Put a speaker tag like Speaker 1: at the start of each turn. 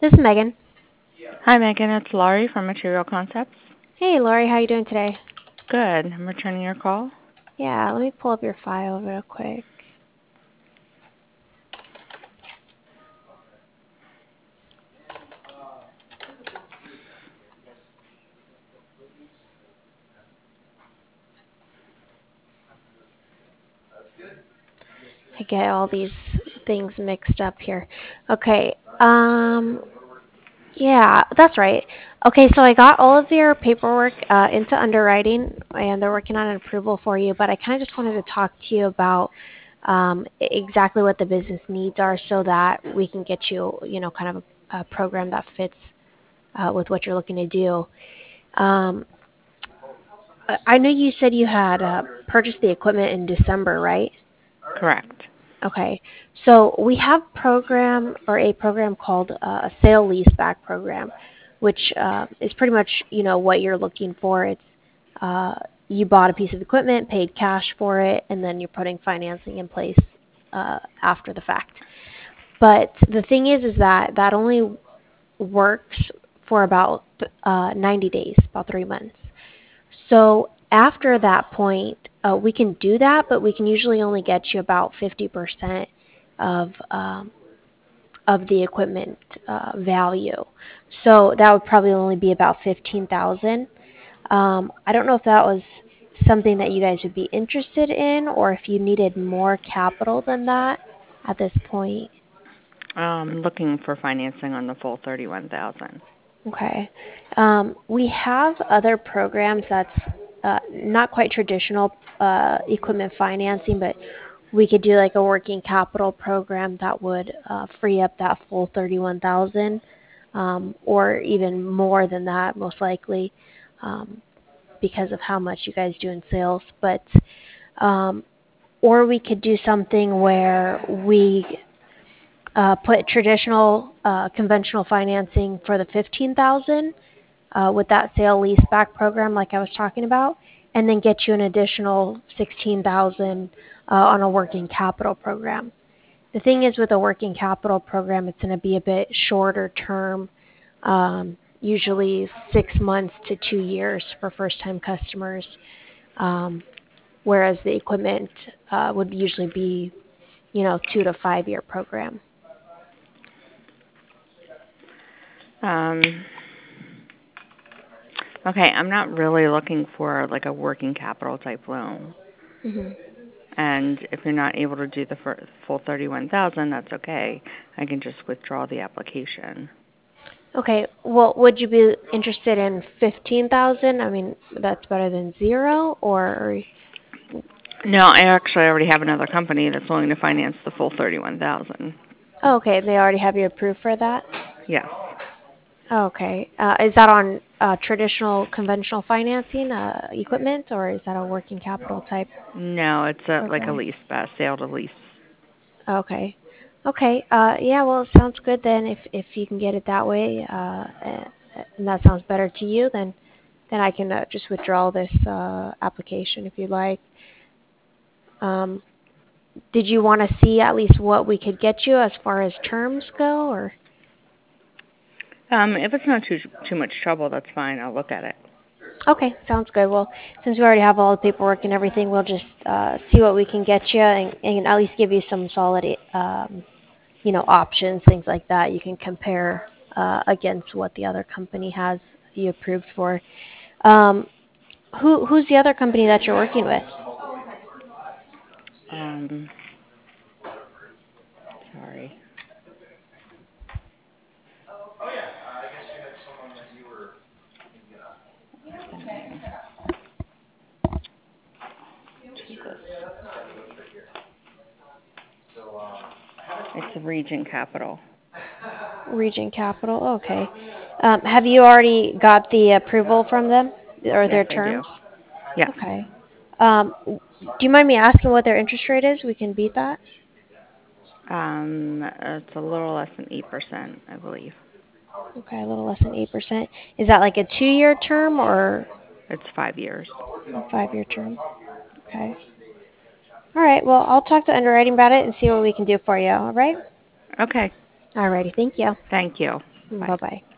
Speaker 1: This is Megan.
Speaker 2: Hi, Megan. It's Laurie from Material Concepts.
Speaker 1: Hey, Lori, how you doing today?
Speaker 2: Good. I'm returning your call.
Speaker 1: Yeah, let me pull up your file real quick. I get all these things mixed up here. Okay. Yeah, that's right. Okay, so I got all of your paperwork into underwriting, and they're working on an approval for you. But I kind of just wanted to talk to you about exactly what the business needs are, so that we can get you, kind of a program that fits with what you're looking to do. Um, I know you said you had purchased the equipment in December, right?
Speaker 2: Correct.
Speaker 1: Okay. So we have a program called a sale leaseback program, which is pretty much, what you're looking for. It's uh, you bought a piece of equipment, paid cash for it, and then you're putting financing in place after the fact. But the thing is that only works for about 90 days, about 3 months. So after that point, we can do that, but we can usually only get you about 50% of the equipment value. So that would probably only be about 15,000. I don't know if that was something that you guys would be interested in, or if you needed more capital than that at this point.
Speaker 2: Looking for financing on the full 31,000.
Speaker 1: Okay. We have other programs that's not quite traditional equipment financing, but we could do like a working capital program that would free up that full 31,000, or even more than that, most likely, um, because of how much you guys do in sales. But um, or we could do something where we put traditional conventional financing for the 15,000 with that sale leaseback program like I was talking about, and then get you an additional 16,000 on a working capital program. The thing is, with a working capital program, it's going to be a bit shorter term, usually 6 months to 2 years for first time customers, whereas the equipment would usually be 2 to 5 year program.
Speaker 2: Um, okay, I'm not really looking for like a working capital type loan.
Speaker 1: hmm
Speaker 2: And if you're not able to do the full 31,000, that's okay. I can just withdraw the application.
Speaker 1: Okay. Well, would you be interested in 15,000? I mean, that's better than zero, or
Speaker 2: No, I actually already have another company that's willing to finance the full 31,000.
Speaker 1: oh, okay, they already have you approved for that.
Speaker 2: Yes.
Speaker 1: Oh, okay. Is that on traditional conventional financing equipment, or is that a working capital type
Speaker 2: No, it's like a
Speaker 1: program?
Speaker 2: lease, sale to lease.
Speaker 1: Okay. Okay. Yeah. Well, it sounds good then. If you can get it that way, and that sounds better to you, then I can just withdraw this application if you'd like. Um, did you want to see at least what we could get you as far as terms go, or?
Speaker 2: If it's not too much trouble, that's fine. I'll look at it.
Speaker 1: Okay, sounds good. Well, since we already have all the paperwork and everything, we'll just see what we can get you, and at least give you some solid, options, things like that. You can compare against what the other company has you approved for. Um, who's the other company that you're working with?
Speaker 2: Um, Sorry. Jesus. It's Regent Capital.
Speaker 1: Region Capital. Okay. Have you already got the approval from them or
Speaker 2: Yes,
Speaker 1: their
Speaker 2: I do.
Speaker 1: terms?
Speaker 2: Yes.
Speaker 1: Okay. Do you mind me asking what their interest rate is? We can beat that.
Speaker 2: It's a little less than 8%, I believe.
Speaker 1: Okay, a little less than 8%. Is that like a 2 year term or
Speaker 2: It's 5 years.
Speaker 1: a 5 year term? Okay. All right. Well, I'll talk to underwriting about it and see what we can do for you. All right.
Speaker 2: Okay.
Speaker 1: All righty. Thank you.
Speaker 2: Thank you. Bye.
Speaker 1: Bye-bye.